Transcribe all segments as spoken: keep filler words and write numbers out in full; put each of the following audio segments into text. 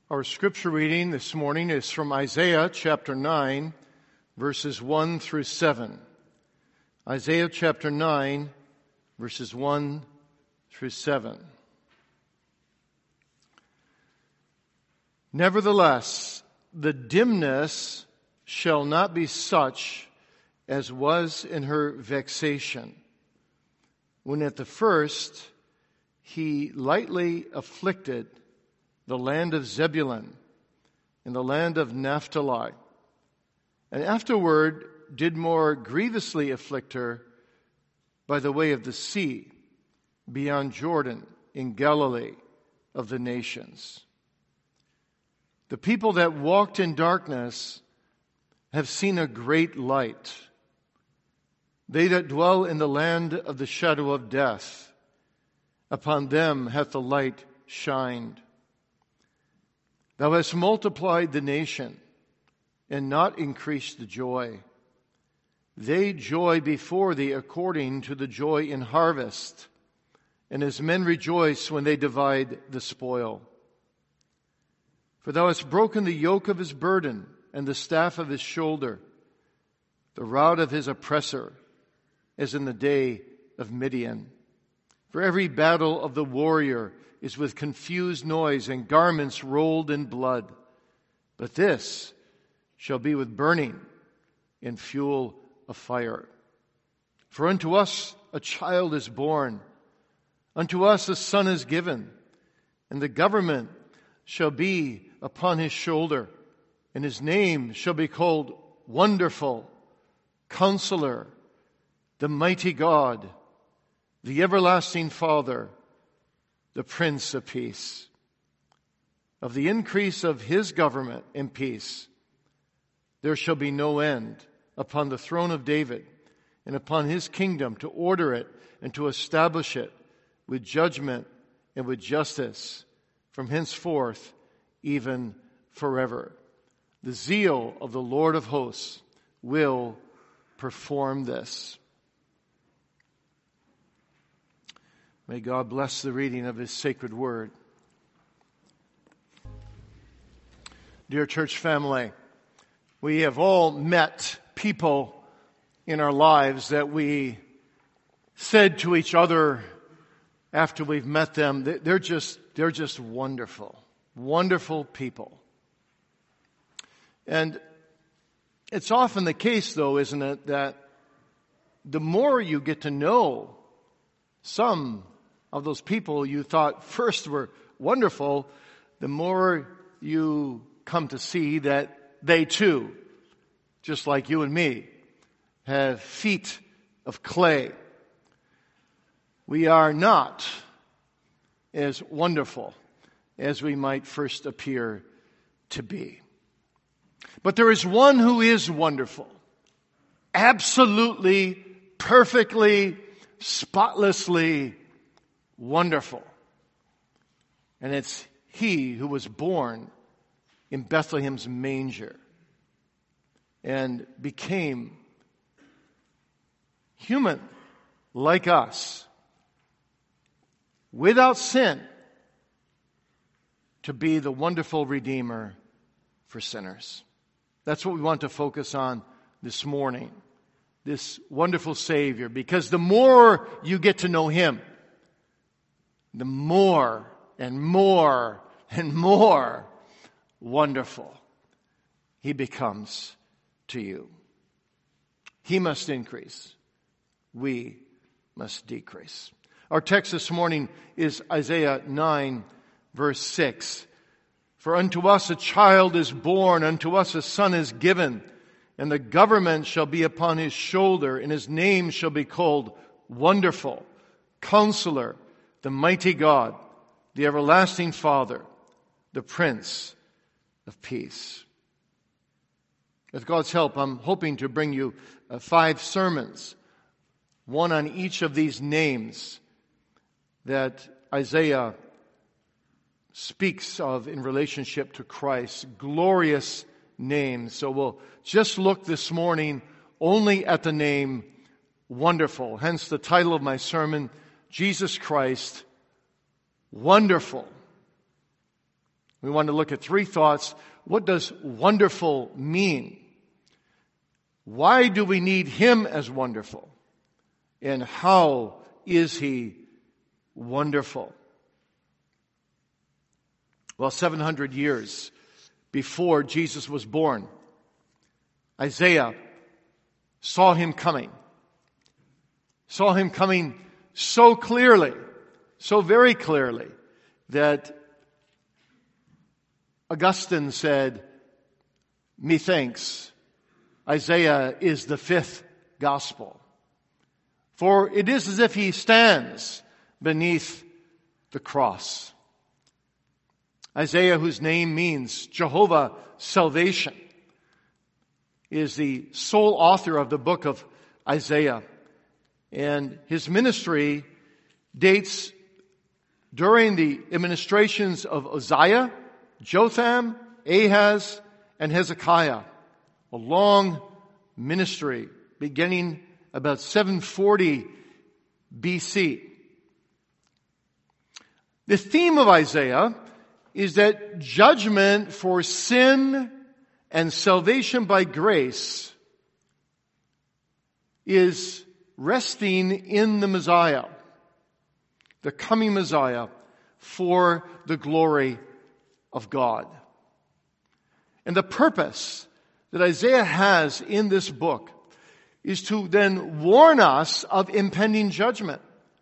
Our scripture reading this morning is from Isaiah chapter nine, verses one through seven. Isaiah chapter nine, verses one through seven. Nevertheless, the dimness shall not be such as was in her vexation, when at the first he lightly afflicted the land of Zebulun and the land of Naphtali, and afterward did more grievously afflict her by the way of the sea, beyond Jordan, in Galilee of the nations. The people that walked in darkness have seen a great light. They that dwell in the land of the shadow of death, upon them hath the light shined. Thou hast multiplied the nation, and not increased the joy. They joy before thee according to the joy in harvest, and as men rejoice when they divide the spoil. For thou hast broken the yoke of his burden, and the staff of his shoulder, the rod of his oppressor, as in the day of Midian. For every battle of the warrior is with confused noise and garments rolled in blood. But this shall be with burning and fuel of fire. For unto us a child is born, unto us a son is given, and the government shall be upon his shoulder, and his name shall be called Wonderful, Counselor, the Mighty God, the Everlasting Father, the Prince of Peace. Of the increase of his government and peace, there shall be no end upon the throne of David and upon his kingdom, to order it and to establish it with judgment and with justice from henceforth even forever. The zeal of the Lord of hosts will perform this. May God bless the reading of his sacred word. Dear church family, we have all met people in our lives that we said to each other after we've met them, they're just, they're just wonderful, wonderful people. And it's often the case, though, isn't it, that the more you get to know some of those people you thought first were wonderful, the more you come to see that they too, just like you and me, have feet of clay. We are not as wonderful as we might first appear to be. But there is one who is wonderful, absolutely, perfectly, spotlessly wonderful. And it's he who was born in Bethlehem's manger and became human like us, without sin, to be the wonderful Redeemer for sinners. That's what we want to focus on this morning. This wonderful Savior. Because the more you get to know him, the more and more and more wonderful he becomes to you. He must increase. We must decrease. Our text this morning is Isaiah nine, verse six. For unto us a child is born, unto us a son is given, and the government shall be upon his shoulder, and his name shall be called Wonderful, Counselor, the Mighty God, the Everlasting Father, the Prince of Peace. With God's help, I'm hoping to bring you uh, five sermons, one on each of these names that Isaiah speaks of in relationship to Christ. Glorious names. So we'll just look this morning only at the name Wonderful. Hence the title of my sermon, Jesus Christ, Wonderful. We want to look at three thoughts. What does wonderful mean? Why do we need him as wonderful? And how is he wonderful? Well, seven hundred years before Jesus was born, Isaiah saw him coming. Saw him coming so clearly, so very clearly, that Augustine said, methinks Isaiah is the fifth gospel. For it is as if he stands beneath the cross. Isaiah, whose name means Jehovah salvation, is the sole author of the book of Isaiah. And his ministry dates during the administrations of Uzziah, Jotham, Ahaz, and Hezekiah. A long ministry beginning about seven forty B C. The theme of Isaiah is that judgment for sin and salvation by grace is resting in the Messiah, the coming Messiah, for the glory of God. And the purpose that Isaiah has in this book is to then warn us of impending judgment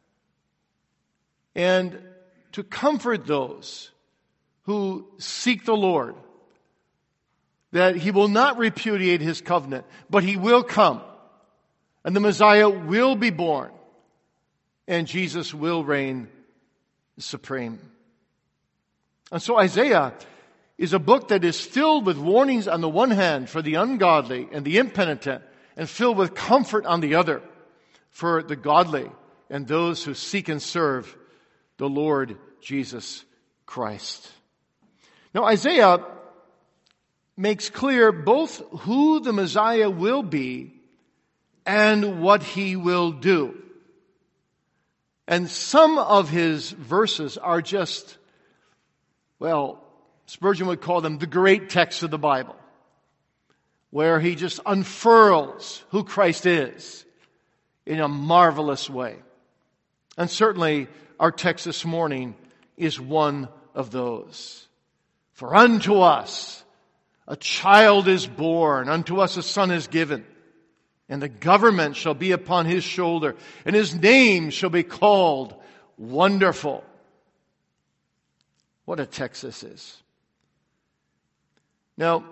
and to comfort those who seek the Lord, that he will not repudiate his covenant, but he will come, and the Messiah will be born, and Jesus will reign supreme. And so Isaiah is a book that is filled with warnings on the one hand for the ungodly and the impenitent, and filled with comfort on the other for the godly and those who seek and serve the Lord Jesus Christ. Now Isaiah makes clear both who the Messiah will be and what he will do. And some of his verses are just, well, Spurgeon would call them the great texts of the Bible, where he just unfurls who Christ is in a marvelous way. And certainly our text this morning is one of those. For unto us a child is born, unto us a son is given, and the government shall be upon his shoulder, and his name shall be called Wonderful. What a text this is. Now,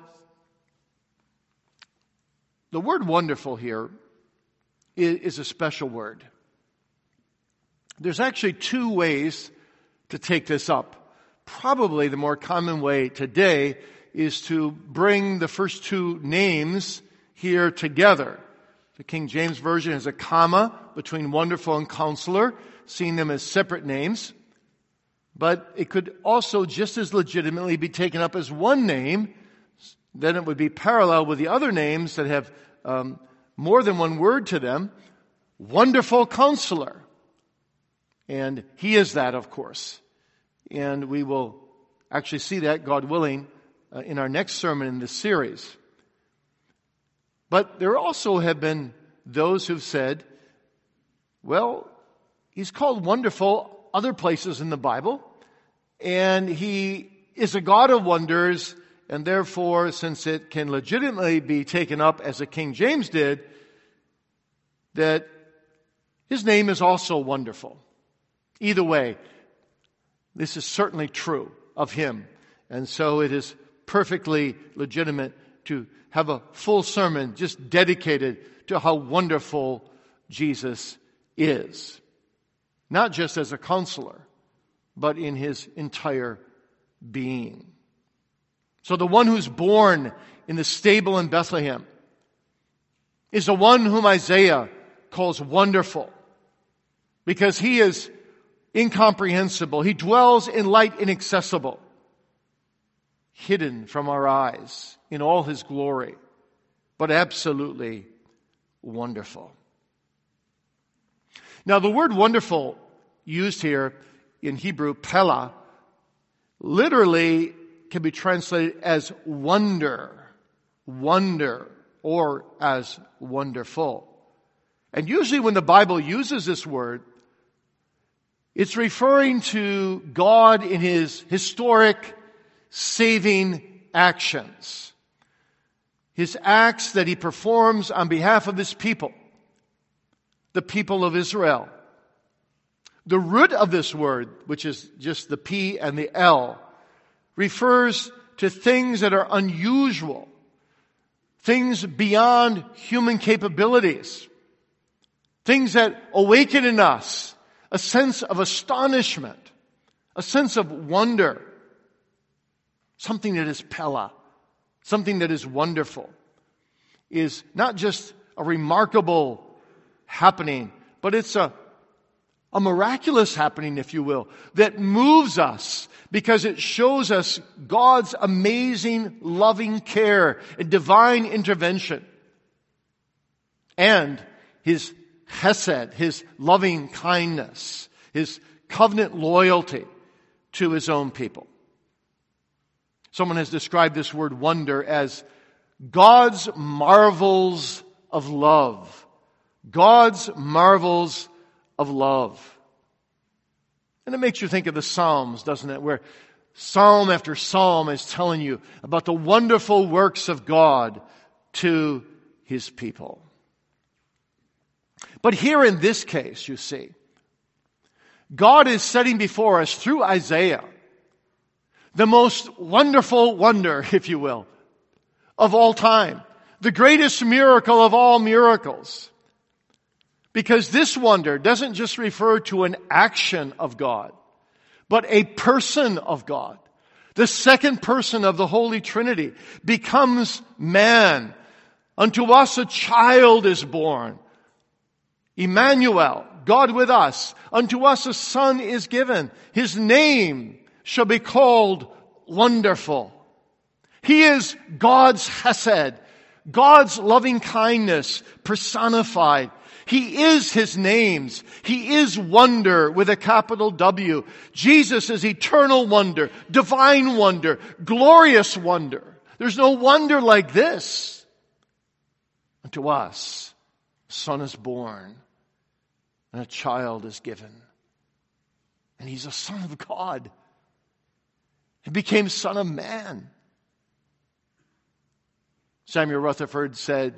the word wonderful here is a special word. There's actually two ways to take this up. Probably the more common way today is to bring the first two names here together. The King James Version has a comma between wonderful and counselor, seeing them as separate names. But it could also just as legitimately be taken up as one name. Then it would be parallel with the other names that have um, more than one word to them. Wonderful Counselor. And he is that, of course. And we will actually see that, God willing, uh, in our next sermon in this series. But there also have been those who've said, well, he's called Wonderful other places in the Bible, and he is a God of wonders, and therefore, since it can legitimately be taken up as a King James did, that his name is also wonderful. Either way, this is certainly true of him. And so it is perfectly legitimate to have a full sermon just dedicated to how wonderful Jesus is. Not just as a counselor, but in his entire being. So the one who's born in the stable in Bethlehem is the one whom Isaiah calls wonderful, because he is incomprehensible. He dwells in light inaccessible, hidden from our eyes in all his glory, but absolutely wonderful. Now the word wonderful used here in Hebrew, Pella, literally can be translated as wonder, wonder, or as wonderful. And usually when the Bible uses this word, it's referring to God in His historic saving actions. His acts that He performs on behalf of His people, the people of Israel. The root of this word, which is just the P and the L, refers to things that are unusual, things beyond human capabilities, things that awaken in us a sense of astonishment, a sense of wonder, something that is Pella, something that is wonderful, is not just a remarkable happening, but it's a, a miraculous happening, if you will, that moves us because it shows us God's amazing, loving care and divine intervention, and His chesed, His loving kindness, His covenant loyalty to His own people. Someone has described this word wonder as God's marvels of love. God's marvels of love. And it makes you think of the Psalms, doesn't it? Where psalm after psalm is telling you about the wonderful works of God to His people. But here in this case, you see, God is setting before us through Isaiah the most wonderful wonder, if you will, of all time. The greatest miracle of all miracles. Because this wonder doesn't just refer to an action of God, but a person of God. The second person of the Holy Trinity becomes man. Unto us a child is born. Emmanuel, God with us. Unto us a son is given. His name shall be called Wonderful. He is God's chesed, God's loving kindness personified. He is His names. He is wonder with a capital W. Jesus is eternal wonder, divine wonder, glorious wonder. There's no wonder like this. Unto us, a son is born and a child is given. And He's a Son of God. He became Son of Man. Samuel Rutherford said,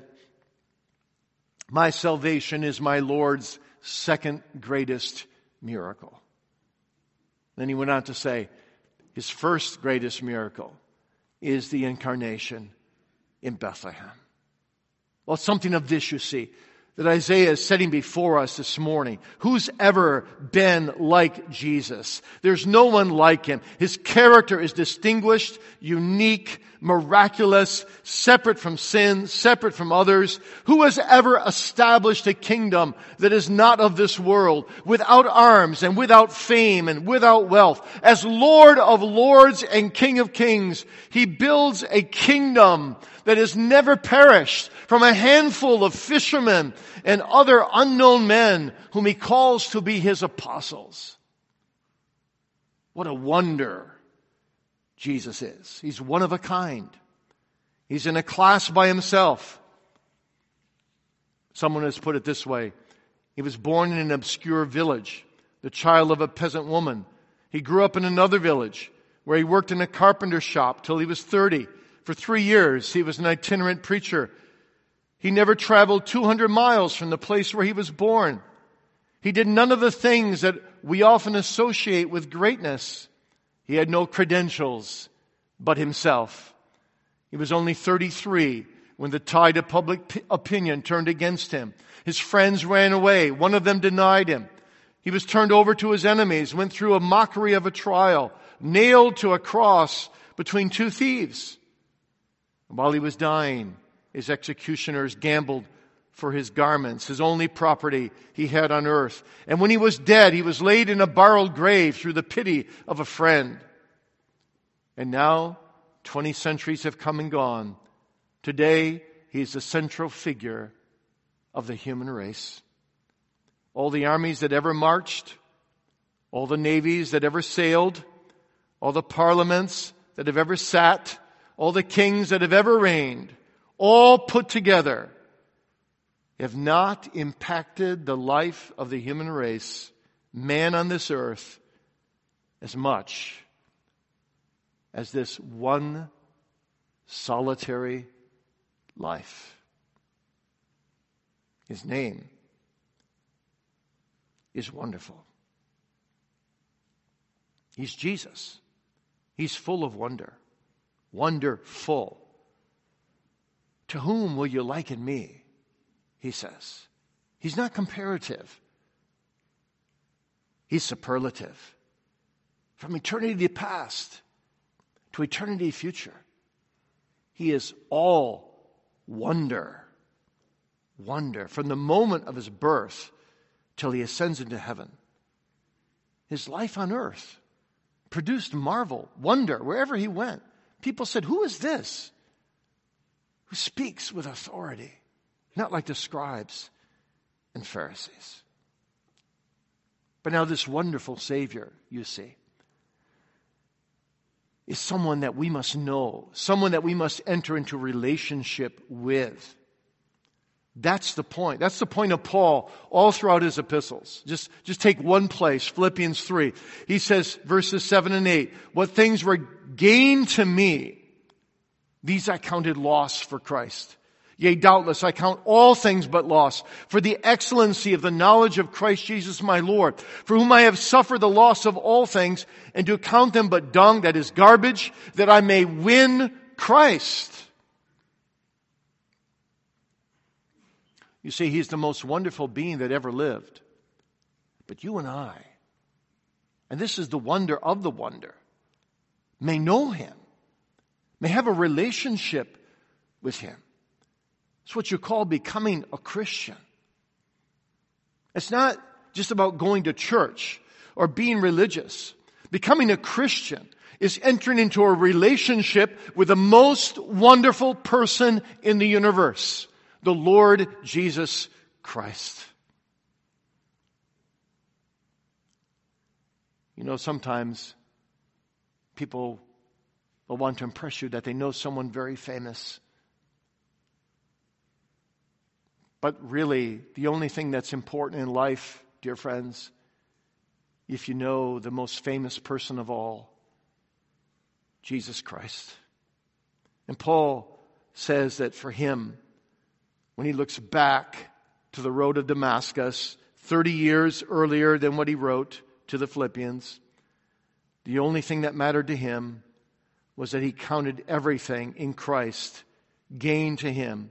my salvation is my Lord's second greatest miracle. Then he went on to say, His first greatest miracle is the incarnation in Bethlehem. Well, something of this you see that Isaiah is setting before us this morning. Who's ever been like Jesus? There's no one like Him. His character is distinguished, unique, miraculous, separate from sin, separate from others. Who has ever established a kingdom that is not of this world, without arms and without fame and without wealth? As Lord of lords and King of kings, He builds a kingdom that has never perished from a handful of fishermen and other unknown men whom He calls to be His apostles. What a wonder Jesus is. He's one of a kind. He's in a class by Himself. Someone has put it this way. He was born in an obscure village, the child of a peasant woman. He grew up in another village where he worked in a carpenter shop till he was thirty. For three years, he was an itinerant preacher. He never traveled two hundred miles from the place where he was born. He did none of the things that we often associate with greatness. He had no credentials but himself. He was only thirty-three when the tide of public p- opinion turned against him. His friends ran away. One of them denied him. He was turned over to his enemies, went through a mockery of a trial, nailed to a cross between two thieves. While he was dying, his executioners gambled for his garments, his only property he had on earth. And when he was dead, he was laid in a borrowed grave through the pity of a friend. And now, twenty centuries have come and gone. Today, he is the central figure of the human race. All the armies that ever marched, all the navies that ever sailed, all the parliaments that have ever sat, all the kings that have ever reigned, all put together, have not impacted the life of the human race, man on this earth, as much as this one solitary life. His name is wonderful. He's Jesus. He's full of wonder. Wonderful. To whom will you liken me? He says. He's not comparative. He's superlative. From eternity past to eternity future, He is all wonder. Wonder. From the moment of His birth till He ascends into heaven. His life on earth produced marvel, wonder, wherever He went. People said, who is this who speaks with authority? Not like the scribes and Pharisees. But now this wonderful Savior, you see, is someone that we must know, someone that we must enter into relationship with. That's the point. That's the point of Paul all throughout his epistles. Just, just take one place, Philippians three. He says, verses seven and eight, what things were gain to me, these I counted loss for Christ. Yea, doubtless I count all things but loss for the excellency of the knowledge of Christ Jesus my Lord, for whom I have suffered the loss of all things, and to count them but dung, that is garbage, that I may win Christ. You see, He's the most wonderful being that ever lived. But you and I, and this is the wonder of the wonder, may know Him, may have a relationship with Him. It's what you call becoming a Christian. It's not just about going to church or being religious. Becoming a Christian is entering into a relationship with the most wonderful person in the universe, the Lord Jesus Christ. You know, sometimes people will want to impress you that they know someone very famous. But really, the only thing that's important in life, dear friends, if you know the most famous person of all, Jesus Christ. And Paul says that for him, when he looks back to the road of Damascus, thirty years earlier than what he wrote to the Philippians, the only thing that mattered to him was that he counted everything in Christ gain to him.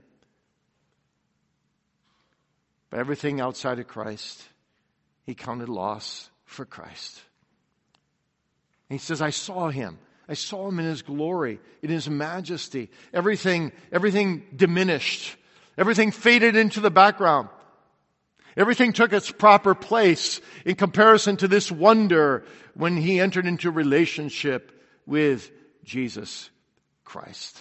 But everything outside of Christ, he counted loss for Christ. And he says, I saw Him. I saw Him in His glory, in His majesty. Everything, everything diminished. Everything faded into the background. Everything took its proper place in comparison to this wonder when he entered into relationship with Jesus Christ.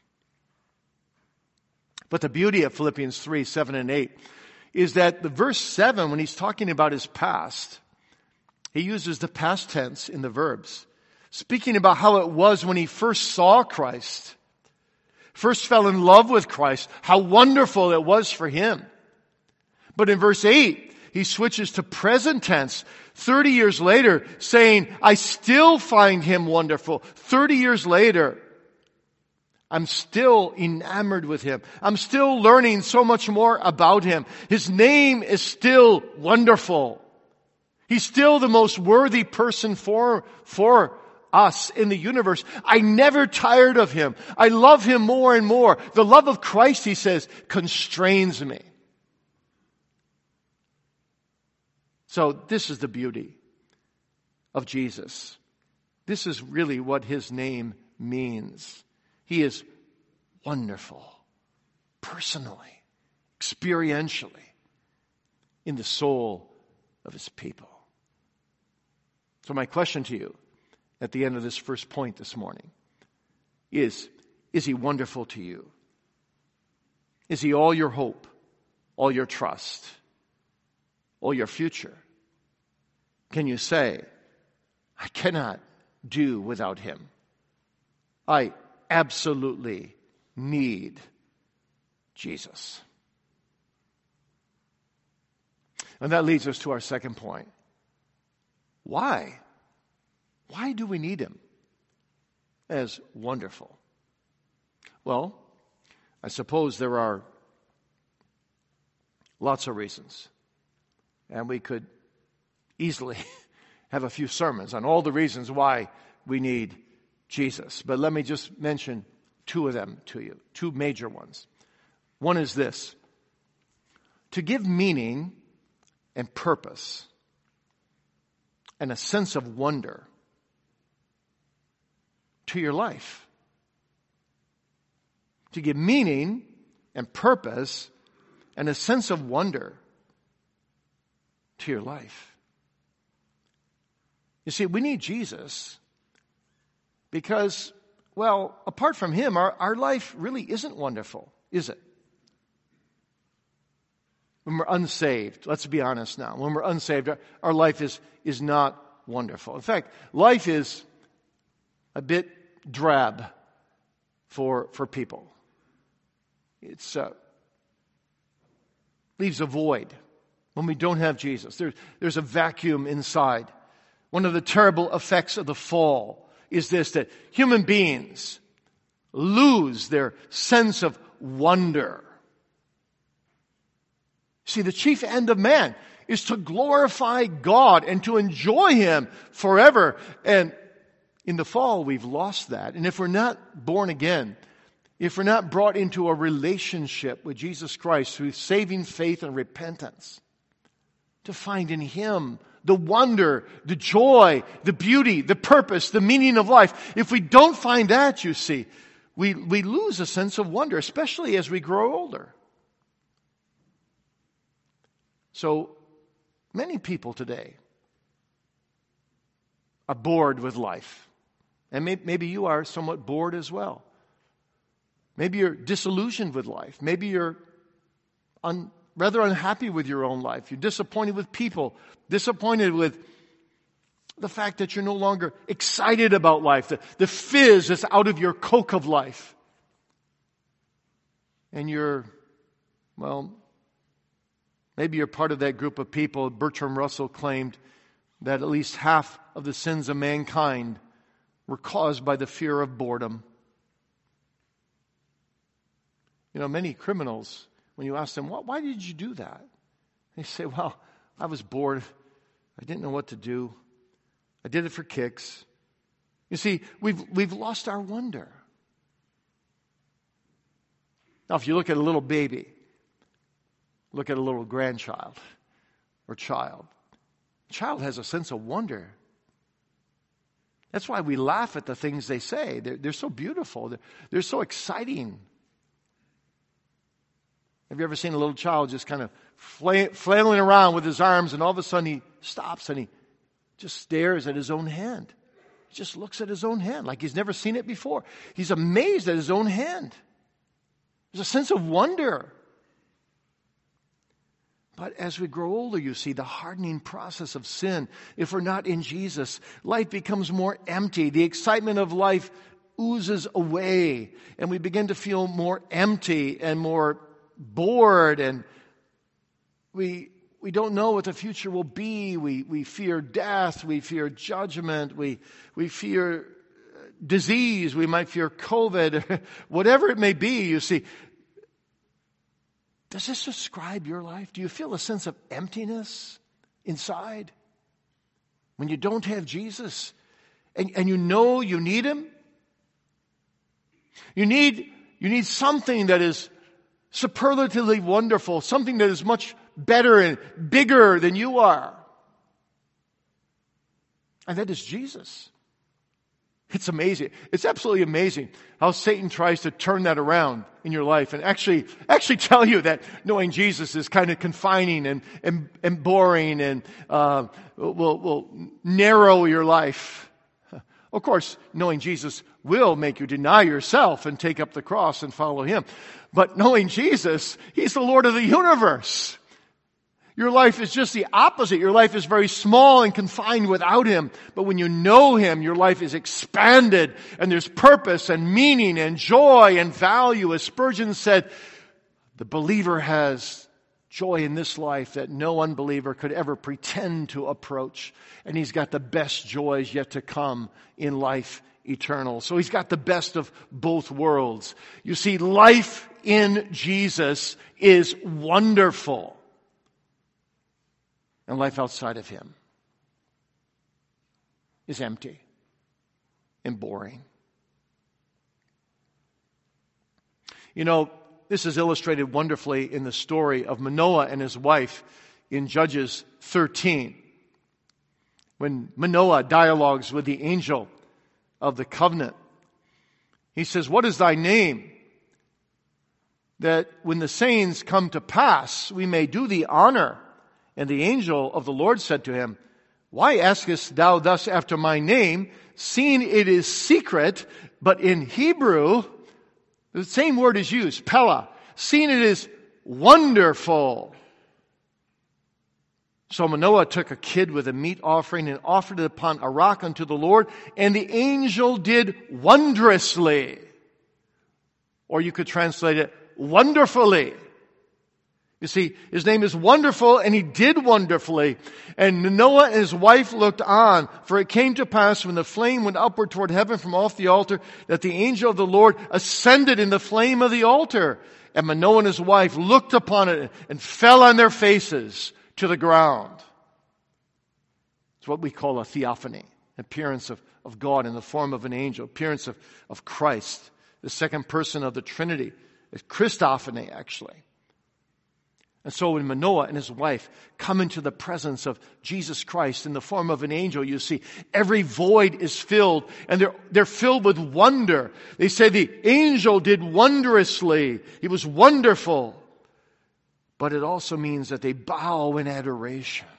But the beauty of Philippians three, seven and eight is that the verse seven, when he's talking about his past, he uses the past tense in the verbs, speaking about how it was when he first saw Christ, first fell in love with Christ, how wonderful it was for him. But in verse eight, he switches to present tense, thirty years later, saying, I still find Him wonderful. thirty years later, I'm still enamored with Him. I'm still learning so much more about Him. His name is still wonderful. He's still the most worthy person for, for us in the universe. I never tired of Him. I love Him more and more. The love of Christ, he says, constrains me. So this is the beauty of Jesus. This is really what His name means. He is wonderful, personally, experientially, in the soul of His people. So my question to you at the end of this first point this morning is, is He wonderful to you? Is He all your hope, all your trust, all your future? Can you say, I cannot do without Him? I absolutely need Jesus. And that leads us to our second point. Why? Why do we need him? As wonderful. Well, I suppose there are lots of reasons. And we could easily have a few sermons on all the reasons why we need Jesus. But let me just mention two of them to you, two major ones. One is this: to give meaning and purpose and a sense of wonder to your life. To give meaning and purpose and a sense of wonder to your life. You see, we need Jesus because, well, apart from him, our, our life really isn't wonderful, is it? When we're unsaved, let's be honest now, when we're unsaved, our, our life is, is not wonderful. In fact, life is a bit drab for, for people. It's uh, leaves a void when we don't have Jesus. There's, there's a vacuum inside. One of the terrible effects of the fall is this, that human beings lose their sense of wonder. See, the chief end of man is to glorify God and to enjoy him forever. And in the fall, we've lost that. And if we're not born again, if we're not brought into a relationship with Jesus Christ through saving faith and repentance, to find in him the wonder, the joy, the beauty, the purpose, the meaning of life, if we don't find that, you see, we, we lose a sense of wonder, especially as we grow older. So many people today are bored with life. And may, maybe you are somewhat bored as well. Maybe you're disillusioned with life. Maybe you're un, rather unhappy with your own life. You're disappointed with people. Disappointed with the fact that you're no longer excited about life. The, the fizz is out of your Coke of life. And you're, well, maybe you're part of that group of people. Bertrand Russell claimed that at least half of the sins of mankind were caused by the fear of boredom. You know, many criminals, when you ask them, why did you do that? They say, well, I was bored. I didn't know what to do. I did it for kicks. You see, we've, we've lost our wonder. Now, if you look at a little baby, look at a little grandchild or child. The child has a sense of wonder. That's why we laugh at the things they say. They're, they're so beautiful. They're, they're so exciting. Have you ever seen a little child just kind of fla- flailing around with his arms, and all of a sudden he stops and he just stares at his own hand. He just looks at his own hand like he's never seen it before. He's amazed at his own hand. There's a sense of wonder. But as we grow older, you see, the hardening process of sin, if we're not in Jesus, life becomes more empty. The excitement of life oozes away, and we begin to feel more empty and more bored, and we we don't know what the future will be. We we fear death. We fear judgment. We we fear disease. We might fear COVID. Whatever it may be, you see. Does this describe your life? Do you feel a sense of emptiness inside when you don't have Jesus and, and you know you need him? You need, you need something that is superlatively wonderful, something that is much better and bigger than you are. And that is Jesus. It's amazing. It's absolutely amazing how Satan tries to turn that around in your life and actually actually tell you that knowing Jesus is kind of confining and and, and boring and uh, will will narrow your life. Of course, knowing Jesus will make you deny yourself and take up the cross and follow him. But knowing Jesus, he's the Lord of the universe. Your life is just the opposite. Your life is very small and confined without Him. But when you know Him, your life is expanded and there's purpose and meaning and joy and value. As Spurgeon said, the believer has joy in this life that no unbeliever could ever pretend to approach. And he's got the best joys yet to come in life eternal. So he's got the best of both worlds. You see, life in Jesus is wonderful. And life outside of Him is empty and boring. You know, this is illustrated wonderfully in the story of Manoah and his wife in Judges thirteen. When Manoah dialogues with the angel of the covenant, he says, "What is thy name? That when the sayings come to pass, we may do thee honor." And the angel of the Lord said to him, "Why askest thou thus after my name, seeing it is secret?" But in Hebrew, the same word is used, Pella, seeing it is wonderful. So Manoah took a kid with a meat offering and offered it upon a rock unto the Lord, and the angel did wondrously. Or you could translate it, wonderfully. You see, his name is Wonderful, and he did wonderfully. And Manoah and his wife looked on, for it came to pass when the flame went upward toward heaven from off the altar, that the angel of the Lord ascended in the flame of the altar. And Manoah and his wife looked upon it and fell on their faces to the ground. It's what we call a theophany, appearance of, of God in the form of an angel, appearance of, of Christ, the second person of the Trinity. It's Christophany, actually. And so when Manoah and his wife come into the presence of Jesus Christ in the form of an angel, you see, every void is filled, and they're, they're filled with wonder. They say the angel did wondrously. He was wonderful. But it also means that they bow in adoration.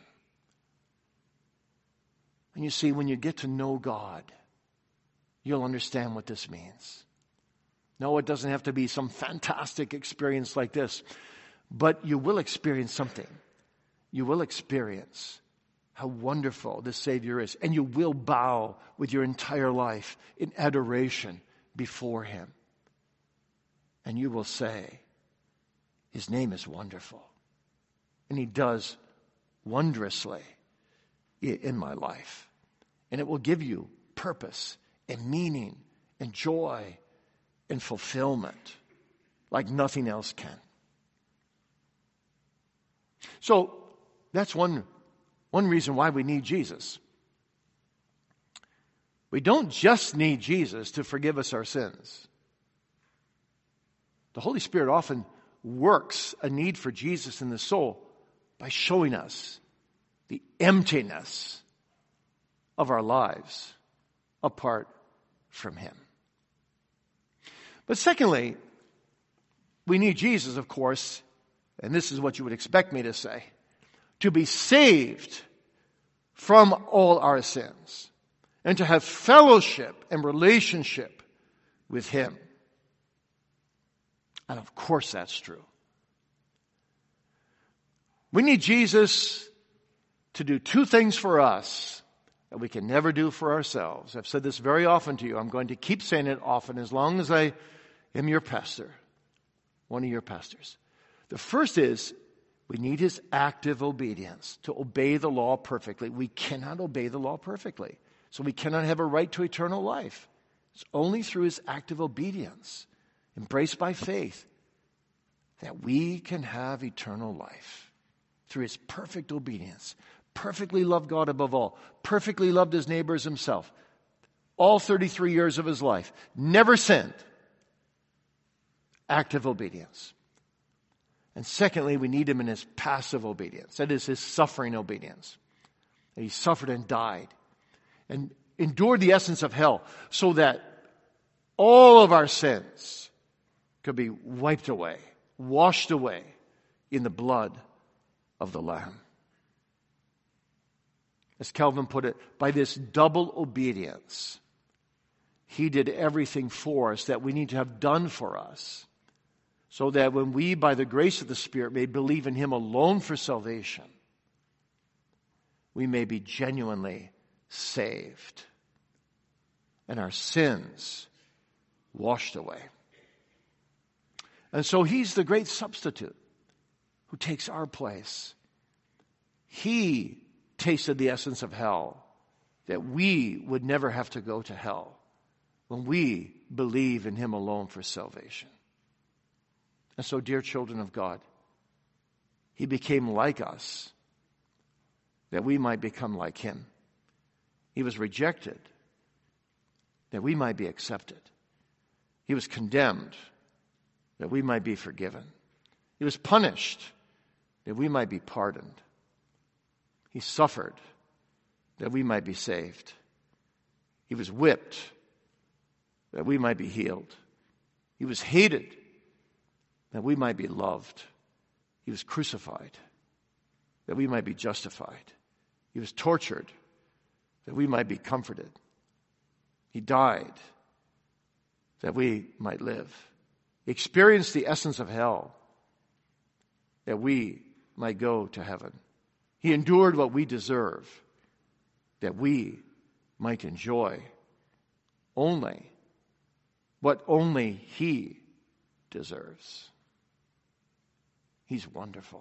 And you see, when you get to know God, you'll understand what this means. No, it doesn't have to be some fantastic experience like this. But you will experience something. You will experience how wonderful this Savior is. And you will bow with your entire life in adoration before Him. And you will say, His name is wonderful. And He does wondrously in my life. And it will give you purpose and meaning and joy and fulfillment like nothing else can. So that's one, one reason why we need Jesus. We don't just need Jesus to forgive us our sins. The Holy Spirit often works a need for Jesus in the soul by showing us the emptiness of our lives apart from Him. But secondly, we need Jesus, of course, and this is what you would expect me to say, to be saved from all our sins and to have fellowship and relationship with Him. And of course that's true. We need Jesus to do two things for us that we can never do for ourselves. I've said this very often to you. I'm going to keep saying it often as long as I am your pastor, one of your pastors. The first is we need His active obedience to obey the law perfectly. We cannot obey the law perfectly, so we cannot have a right to eternal life. It's only through His active obedience, embraced by faith, that we can have eternal life. Through His perfect obedience, perfectly loved God above all, perfectly loved His neighbor as Himself, all thirty-three years of His life, never sinned. Active obedience. And secondly, we need Him in His passive obedience. That is His suffering obedience. And He suffered and died and endured the essence of hell so that all of our sins could be wiped away, washed away in the blood of the Lamb. As Calvin put it, by this double obedience, He did everything for us that we need to have done for us so that when we, by the grace of the Spirit, may believe in Him alone for salvation, we may be genuinely saved and our sins washed away. And so He's the great substitute who takes our place. He tasted the essence of hell, that we would never have to go to hell when we believe in Him alone for salvation. And so, dear children of God, He became like us that we might become like Him. He was rejected that we might be accepted. He was condemned that we might be forgiven. He was punished that we might be pardoned. He suffered that we might be saved. He was whipped that we might be healed. He was hated that we might be loved. He was crucified that we might be justified. He was tortured that we might be comforted. He died that we might live. He experienced the essence of hell that we might go to heaven. He endured what we deserve that we might enjoy only what only He deserves. He's wonderful.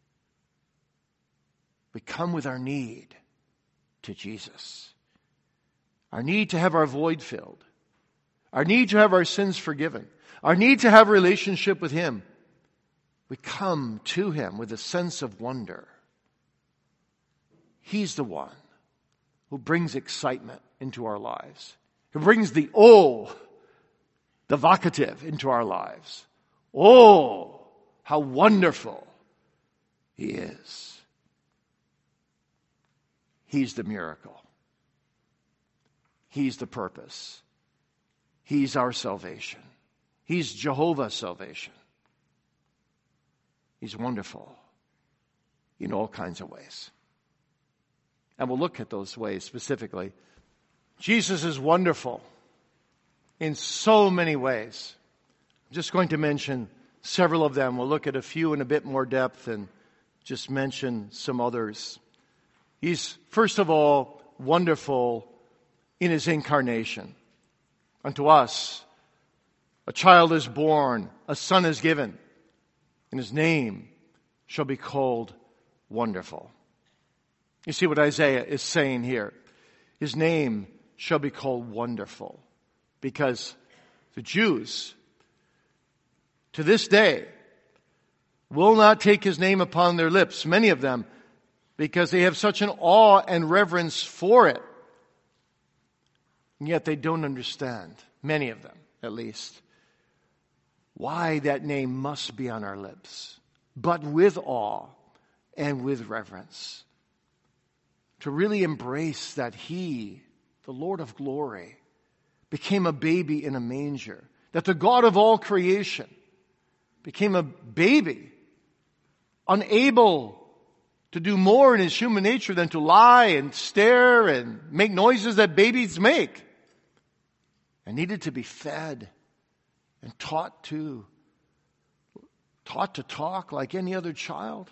We come with our need to Jesus. Our need to have our void filled. Our need to have our sins forgiven. Our need to have a relationship with Him. We come to Him with a sense of wonder. He's the one who brings excitement into our lives. Who brings the oh, the vocative into our lives. Oh, how wonderful He is. He's the miracle. He's the purpose. He's our salvation. He's Jehovah's salvation. He's wonderful in all kinds of ways. And we'll look at those ways specifically. Jesus is wonderful in so many ways. I'm just going to mention several of them. We'll look at a few in a bit more depth and just mention some others. He's, first of all, wonderful in His incarnation. Unto us, a child is born, a son is given, and His name shall be called Wonderful. You see what Isaiah is saying here. His name shall be called Wonderful, because the Jews, to this day, will not take His name upon their lips, many of them, because they have such an awe and reverence for it. And yet they don't understand, many of them at least, why that name must be on our lips, but with awe and with reverence. To really embrace that He, the Lord of glory, became a baby in a manger. That the God of all creation became a baby, unable to do more in His human nature than to lie and stare and make noises that babies make. And needed to be fed and taught to, taught to talk like any other child.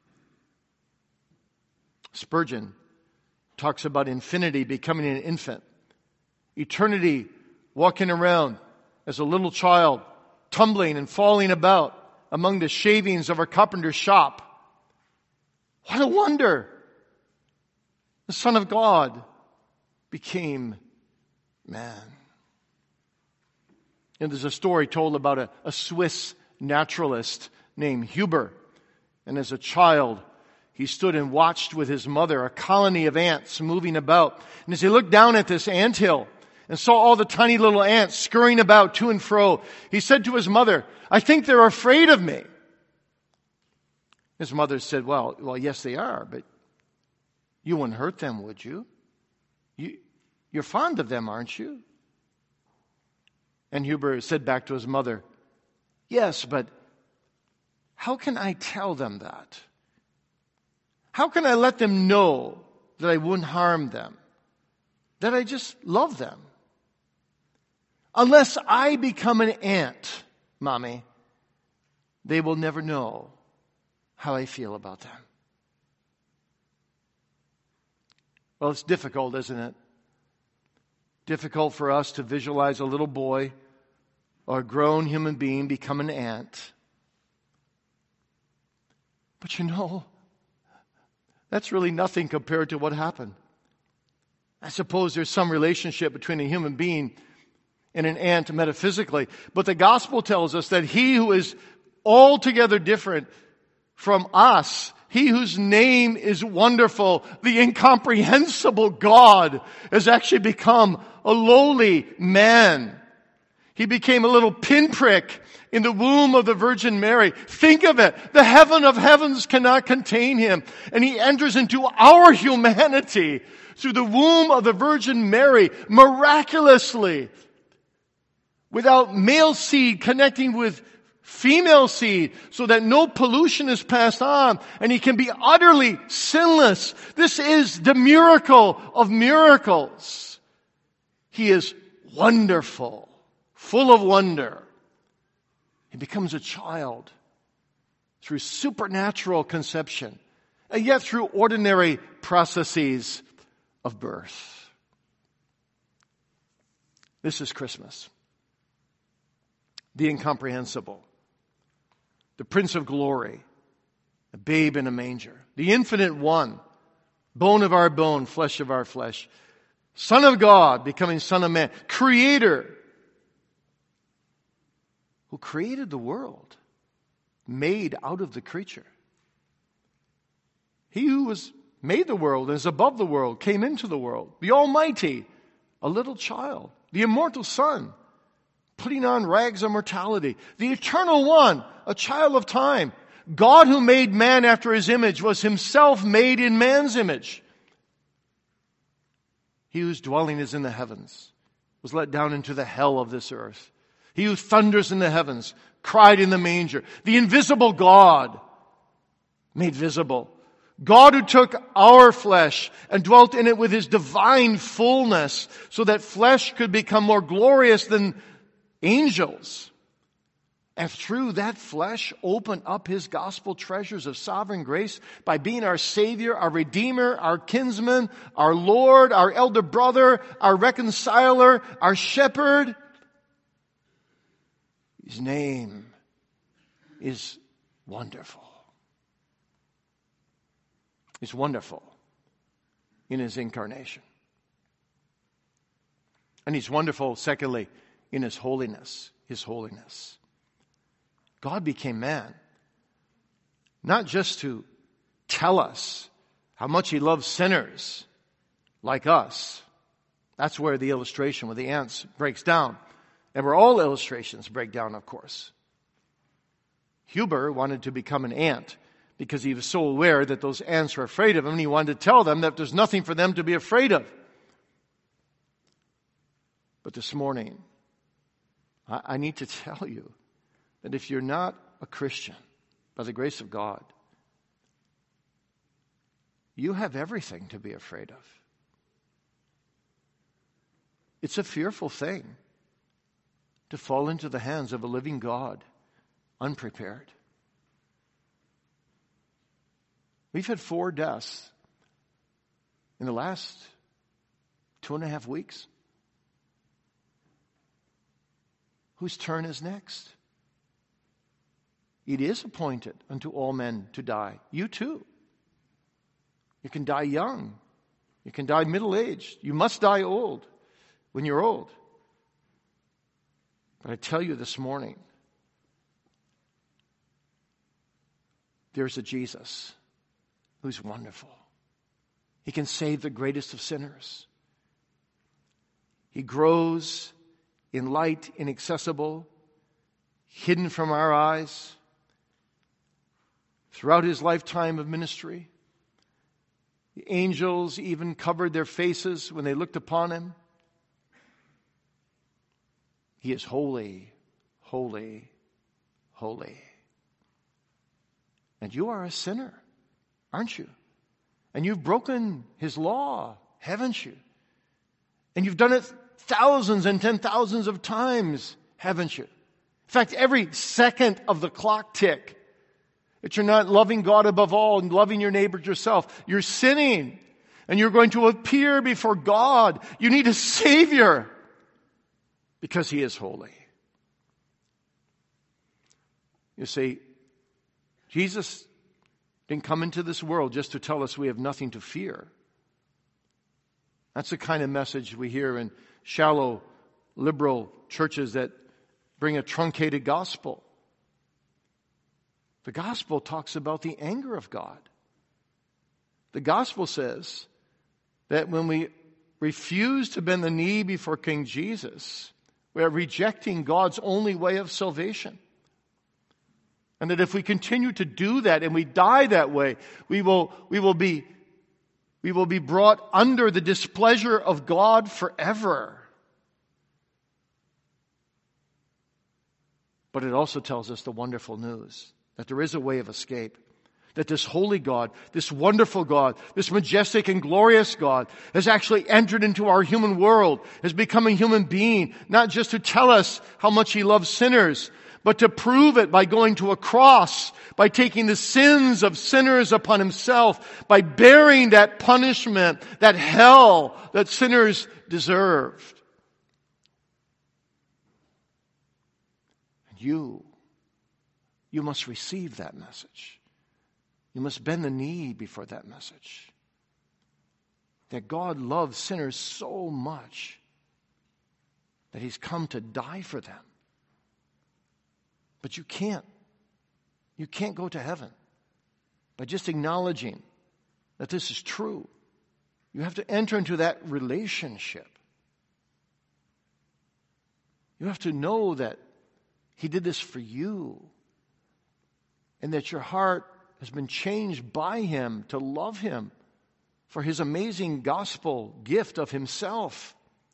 Spurgeon talks about infinity becoming an infant. Eternity walking around as a little child, tumbling and falling about among the shavings of our carpenter's shop. What a wonder! The Son of God became man. And there's a story told about a, a Swiss naturalist named Huber. And as a child, he stood and watched with his mother a colony of ants moving about. And as he looked down at this anthill and saw all the tiny little ants scurrying about to and fro, he said to his mother, "I think they're afraid of me." His mother said, well, well, yes, they are, but you wouldn't hurt them, would you? you? You're fond of them, aren't you? And Huber said back to his mother, "Yes, but how can I tell them that? How can I let them know that I wouldn't harm them? That I just love them? Unless I become an ant, Mommy, they will never know how I feel about them. Well, it's difficult, isn't it? Difficult for us to visualize a little boy or a grown human being become an ant. But you know, that's really nothing compared to what happened. I suppose there's some relationship between a human being and an ant metaphysically, but the gospel tells us that he who is altogether different from us, he whose name is wonderful, the incomprehensible God, has actually become a lowly man. He became a little pinprick in the womb of the Virgin Mary. Think of it. The heaven of heavens cannot contain him. And he enters into our humanity through the womb of the Virgin Mary miraculously, without male seed connecting with female seed, so that no pollution is passed on, and he can be utterly sinless. This is the miracle of miracles. He is wonderful, full of wonder. He becomes a child through supernatural conception, and yet through ordinary processes of birth. This is Christmas. The incomprehensible. The Prince of Glory. A babe in a manger. The Infinite One. Bone of our bone, flesh of our flesh. Son of God, becoming Son of Man. Creator. Who created the world. Made out of the creature. He who was made the world and is above the world came into the world. The Almighty, a little child. The immortal Son, putting on rags of mortality. The Eternal One, a child of time. God who made man after his image was himself made in man's image. He whose dwelling is in the heavens was let down into the hell of this earth. He who thunders in the heavens cried in the manger. The invisible God made visible. God who took our flesh and dwelt in it with his divine fullness so that flesh could become more glorious than angels. And through that flesh opened up his gospel treasures of sovereign grace by being our Savior, our Redeemer, our kinsman, our Lord, our elder brother, our reconciler, our shepherd. His name is wonderful. He's wonderful in his incarnation. And he's wonderful, secondly, in his holiness. His holiness. God became man. Not just to tell us how much he loves sinners like us. That's where the illustration with the ants breaks down. And where all illustrations break down, of course. Huber wanted to become an ant because he was so aware that those ants were afraid of him, and he wanted to tell them that there's nothing for them to be afraid of. But this morning, I, I need to tell you that if you're not a Christian, by the grace of God, you have everything to be afraid of. It's a fearful thing to fall into the hands of a living God unprepared. We've had four deaths in the last two and a half weeks. Whose turn is next? It is appointed unto all men to die. You too. You can die young. You can die middle-aged. You must die old when you're old. But I tell you this morning, there's a Jesus who's wonderful. He can save the greatest of sinners. He grows in light inaccessible, hidden from our eyes. Throughout his lifetime of ministry, the angels even covered their faces when they looked upon him. He is holy, holy, holy. And you are a sinner, aren't you? And you've broken his law, haven't you? And you've done it thousands and ten thousands of times, haven't you? In fact, every second of the clock tick, that you're not loving God above all and loving your neighbor yourself, you're sinning and you're going to appear before God. You need a Savior because He is holy. You see, Jesus didn't come into this world just to tell us we have nothing to fear. That's the kind of message we hear in shallow, liberal churches that bring a truncated gospel. The gospel talks about the anger of God. The gospel says that when we refuse to bend the knee before King Jesus, we are rejecting God's only way of salvation. And that if we continue to do that and we die that way, we will, we will be, we will be brought under the displeasure of God forever. But it also tells us the wonderful news that there is a way of escape. That this holy God, this wonderful God, this majestic and glorious God has actually entered into our human world, has become a human being, not just to tell us how much He loves sinners, but to prove it by going to a cross, by taking the sins of sinners upon Himself, by bearing that punishment, that hell that sinners deserved. And you, you must receive that message. You must bend the knee before that message. That God loves sinners so much that He's come to die for them. But you can't. You can't go to heaven by just acknowledging that this is true. You have to enter into that relationship. You have to know that He did this for you and that your heart has been changed by Him to love Him for His amazing gospel gift of Himself.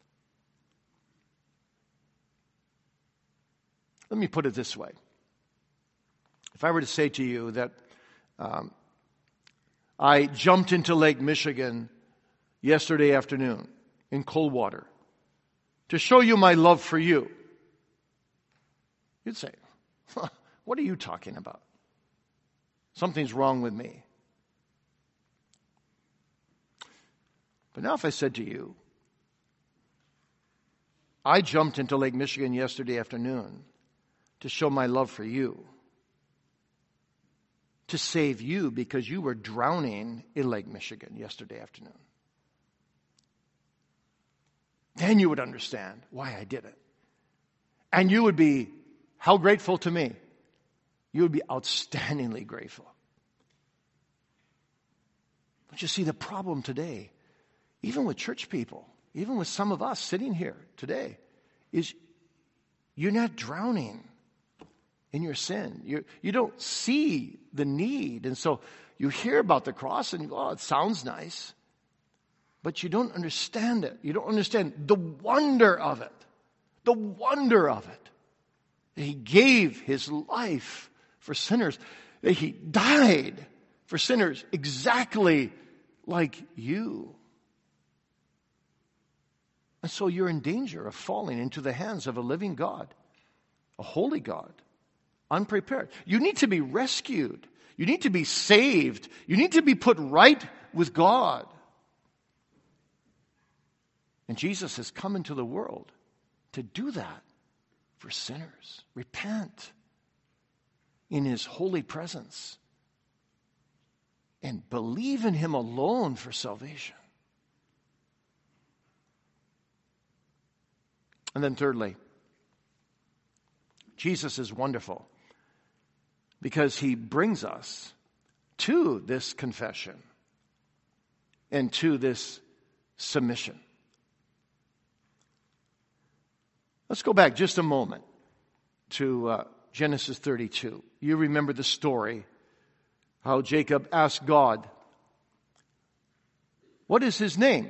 Let me put it this way. If I were to say to you that um, I jumped into Lake Michigan yesterday afternoon in cold water to show you my love for you, you'd say, huh, what are you talking about? Something's wrong with me. But now if I said to you, I jumped into Lake Michigan yesterday afternoon to show my love for you, to save you because you were drowning in Lake Michigan yesterday afternoon, then you would understand why I did it. And you would be, how grateful to me? You would be outstandingly grateful. But you see, the problem today, even with church people, even with some of us sitting here today, is you're not drowning in your sin. You, you don't see the need. And so you hear about the cross and you go, oh, it sounds nice. But you don't understand it. You don't understand the wonder of it. The wonder of it. That He gave His life for sinners. That He died for sinners exactly like you. And so you're in danger of falling into the hands of a living God, a holy God, unprepared. You need to be rescued. You need to be saved. You need to be put right with God. And Jesus has come into the world to do that for sinners. Repent in His holy presence and believe in Him alone for salvation. And then thirdly, Jesus is wonderful because He brings us to this confession and to this submission. Let's go back just a moment to uh, Genesis thirty-two. You remember the story, how Jacob asked God, what is his name?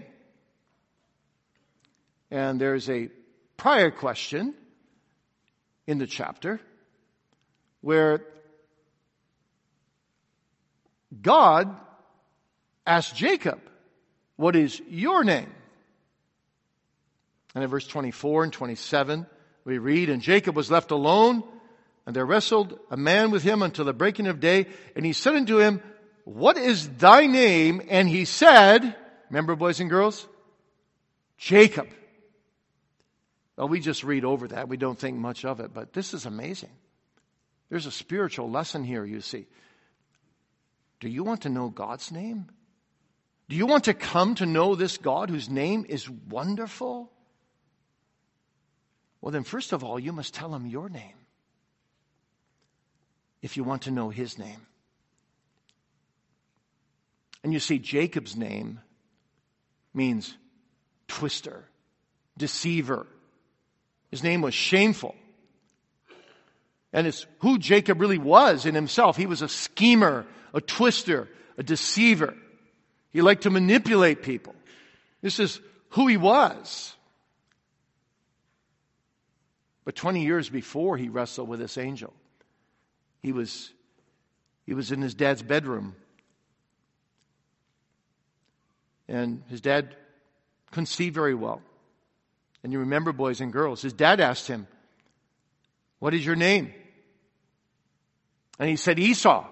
And there's a prior question in the chapter where God asked Jacob, what is your name? And in verse twenty-four and twenty-seven, we read, and Jacob was left alone, And there wrestled a man with him until the breaking of day. And he said unto him, what is thy name? And he said, remember, boys and girls? Jacob. Well, we just read over that. We don't think much of it. But this is amazing. There's a spiritual lesson here, you see. Do you want to know God's name? Do you want to come to know this God whose name is wonderful? Well, then first of all, you must tell him your name if you want to know his name. And you see, Jacob's name means twister, deceiver. His name was shameful. And it's who Jacob really was in himself. He was a schemer, a twister, a deceiver. He liked to manipulate people. This is who he was. But twenty years before he wrestled with this angel, he was, he was in his dad's bedroom. And his dad couldn't see very well. And you remember, boys and girls, his dad asked him, what is your name? And he said, Esau.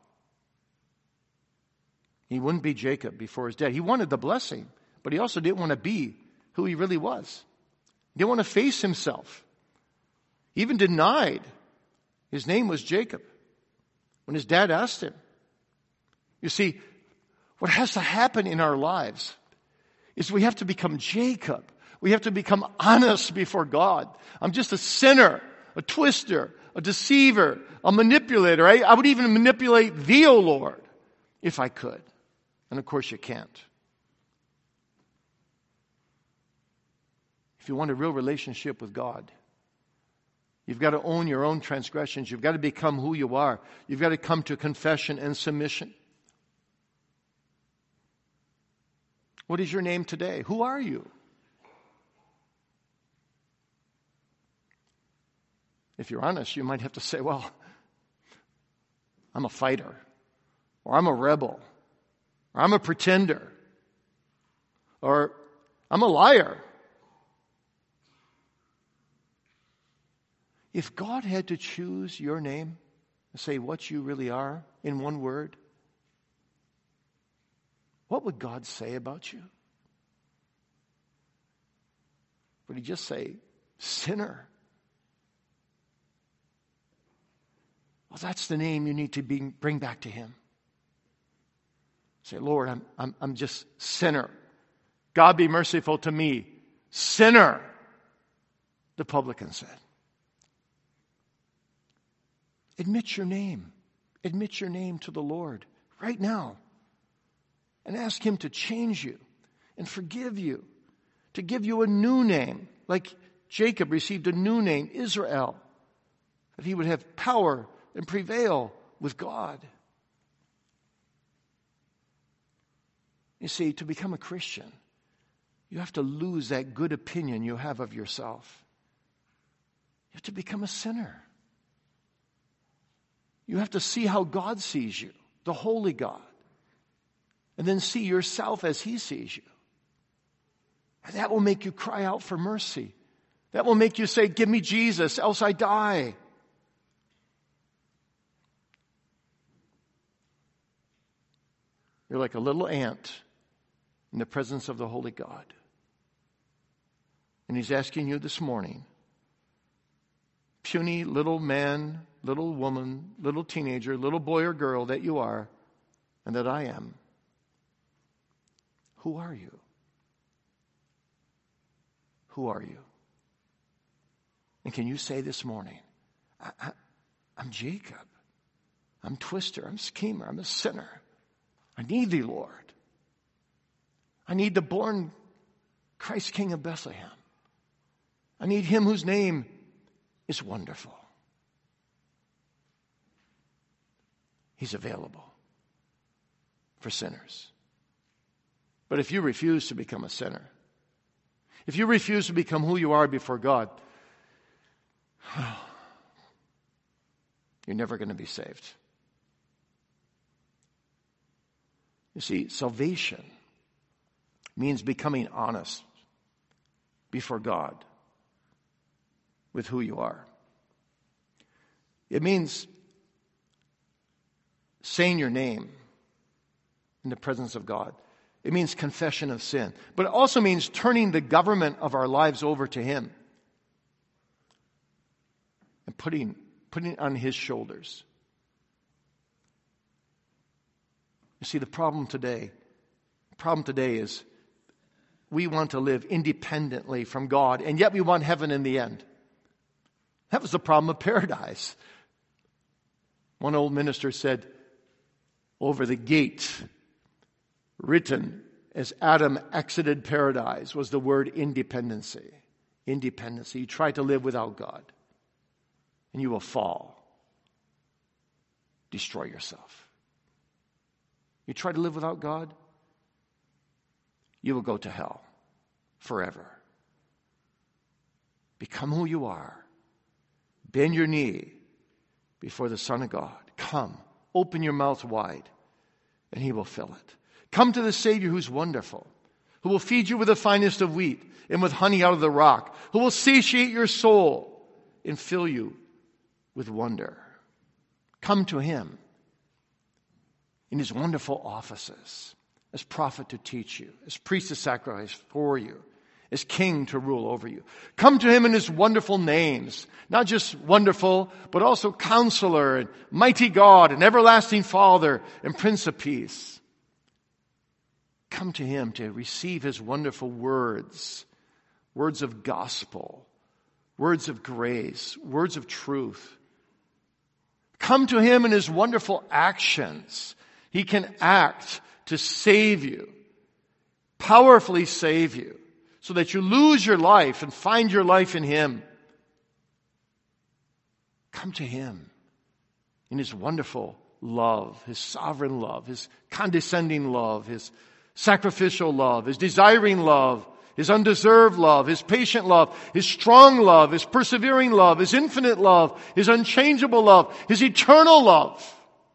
He wouldn't be Jacob before his dad. He wanted the blessing, but he also didn't want to be who he really was. He didn't want to face himself. He even denied his name was Jacob when his dad asked him. You see, what has to happen in our lives is we have to become Jacob. We have to become honest before God. I'm just a sinner, a twister, a deceiver, a manipulator. I, I would even manipulate thee, O Lord, if I could. And of course you can't. If you want a real relationship with God, you've got to own your own transgressions. You've got to become who you are. You've got to come to confession and submission. What is your name today? Who are you? If you're honest, you might have to say, well, I'm a fighter, or I'm a rebel, or I'm a pretender, or I'm a liar. If God had to choose your name and say what you really are in one word, what would God say about you? Would he just say, sinner? Well, that's the name you need to be, bring back to him. Say, Lord, I'm, I'm, I'm just sinner. God be merciful to me, sinner, the publican said. Admit your name. Admit your name to the Lord right now. And ask him to change you and forgive you. To give you a new name. Like Jacob received a new name, Israel. That he would have power and prevail with God. You see, to become a Christian, you have to lose that good opinion you have of yourself. You have to become a sinner. You have to see how God sees you, the holy God. And then see yourself as he sees you. And that will make you cry out for mercy. That will make you say, give me Jesus, else I die. You're like a little ant in the presence of the Holy God. And he's asking you this morning, puny little man, little woman, little teenager, little boy or girl that you are, and that I am, who are you? Who are you? And can you say this morning, I, I, I'm Jacob. I'm twister. I'm schemer. I'm a sinner. I need thee, Lord. I need the born Christ King of Bethlehem. I need him whose name is wonderful. He's available for sinners. But if you refuse to become a sinner, if you refuse to become who you are before God, you're never going to be saved. You see, salvation means becoming honest before God with who you are. It means saying your name in the presence of God. It means confession of sin. But it also means turning the government of our lives over to Him and putting, putting it on His shoulders. You see, the problem today, the problem today is we want to live independently from God, and yet we want heaven in the end. That was the problem of paradise. One old minister said, over the gate, written as Adam exited paradise, was the word independency. Independency. You try to live without God, and you will fall. Destroy yourself. You try to live without God, you will go to hell forever. Become who you are. Bend your knee before the Son of God. Come, open your mouth wide, and He will fill it. Come to the Savior who's wonderful, who will feed you with the finest of wheat and with honey out of the rock, who will satiate your soul and fill you with wonder. Come to Him in His wonderful offices, as prophet to teach you, as priest to sacrifice for you, as king to rule over you. Come to Him in His wonderful names, not just wonderful, but also Counselor and Mighty God and Everlasting Father and Prince of Peace. Come to Him to receive His wonderful words, words of gospel, words of grace, words of truth. Come to Him in His wonderful actions. He can act to save you, powerfully save you, so that you lose your life and find your life in Him. Come to Him in His wonderful love, His sovereign love, His condescending love, His sacrificial love, His desiring love, His undeserved love, His patient love, His strong love, His persevering love, His infinite love, His unchangeable love, His eternal love.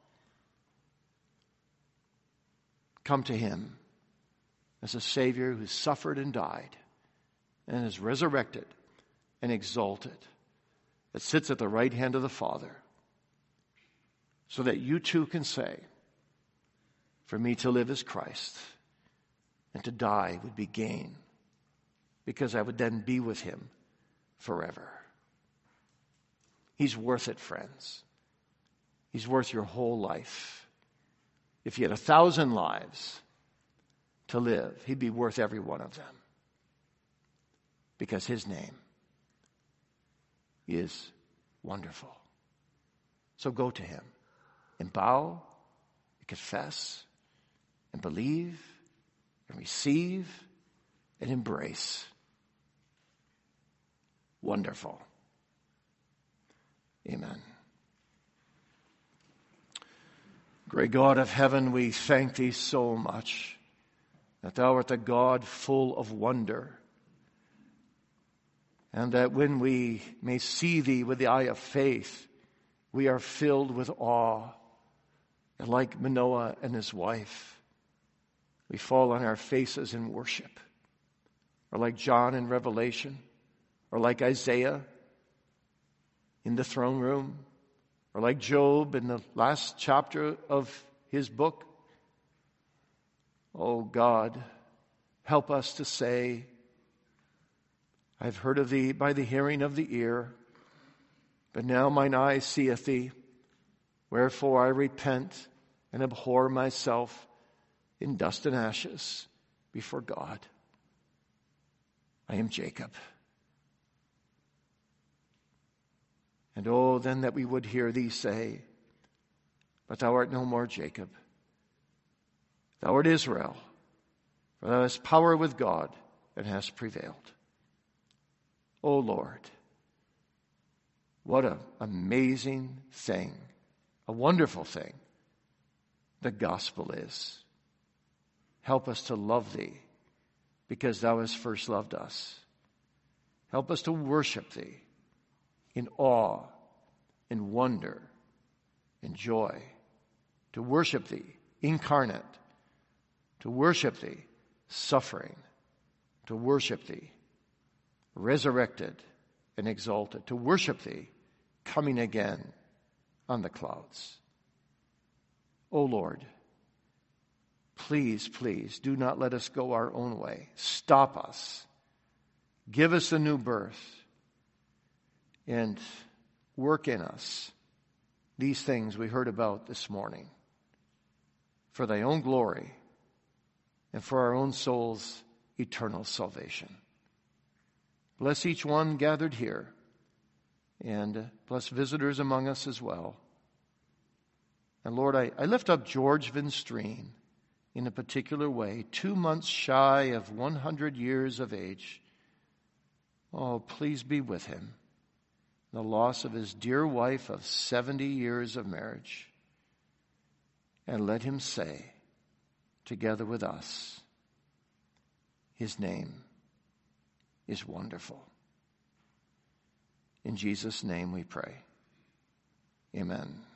Come to Him as a Savior who suffered and died and is resurrected and exalted, that sits at the right hand of the Father, so that you too can say, for me to live is Christ, and to die would be gain, because I would then be with Him forever. He's worth it, friends. He's worth your whole life. If you had a thousand lives to live, He'd be worth every one of them. Because His name is wonderful. So go to Him and bow, and confess, and believe, and receive, and embrace. Wonderful. Amen. Great God of heaven, we thank Thee so much that Thou art a God full of wonder, and that when we may see Thee with the eye of faith, we are filled with awe. And like Manoah and his wife, we fall on our faces in worship. Or like John in Revelation, or like Isaiah in the throne room, or like Job in the last chapter of his book. Oh God, help us to say, I've heard of Thee by the hearing of the ear, but now mine eye seeth Thee. Wherefore I repent and abhor myself in dust and ashes before God. I am Jacob. And oh, then that we would hear Thee say, but Thou art no more Jacob. Thou art Israel, for Thou hast power with God and hast prevailed. O Lord, what an amazing thing, a wonderful thing the gospel is. Help us to love Thee because Thou hast first loved us. Help us to worship Thee in awe, in wonder, in joy, to worship Thee incarnate, to worship Thee suffering, to worship Thee resurrected and exalted, to worship Thee coming again on the clouds. O Lord, please, please, do not let us go our own way. Stop us. Give us a new birth. And work in us these things we heard about this morning for thy own glory and for our own soul's eternal salvation. Bless each one gathered here, and bless visitors among us as well. And Lord, I, I lift up George Van Streen in a particular way, two months shy of one hundred years of age. Oh, please be with him. The loss of his dear wife of seventy years of marriage. And let him say, together with us, his name is wonderful. In Jesus' name we pray. Amen.